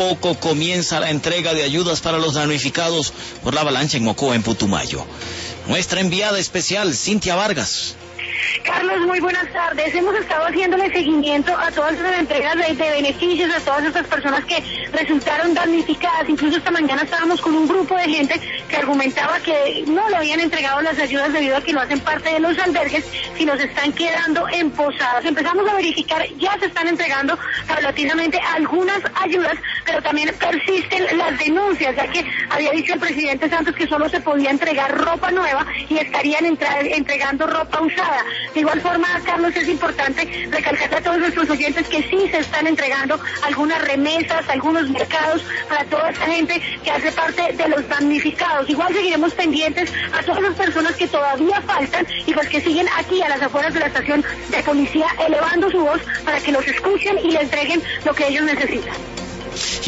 poco comienza la entrega de ayudas para los damnificados por la avalancha en Mocoa, en Putumayo. Nuestra enviada especial, Cintia Vargas. Carlos, muy buenas tardes. Hemos estado haciéndole seguimiento a todas las entregas de beneficios a todas estas personas que resultaron damnificadas. Incluso esta mañana estábamos con un grupo de gente que argumentaba que no le habían entregado las ayudas debido a que no hacen parte de los albergues, sino se están quedando en posadas. Empezamos a verificar, ya se están entregando paulatinamente algunas ayudas, pero también persisten las denuncias, ya que había dicho el presidente Santos que solo se podía entregar ropa nueva y estarían entregando ropa usada. De igual forma, Carlos, es importante recalcar a todos nuestros oyentes que sí se están entregando algunas remesas, algunos mercados para toda esta gente que hace parte de los damnificados. Igual seguiremos pendientes a todas las personas que todavía faltan y pues que siguen aquí a las afueras de la estación de policía elevando su voz para que los escuchen y le entreguen lo que ellos necesitan.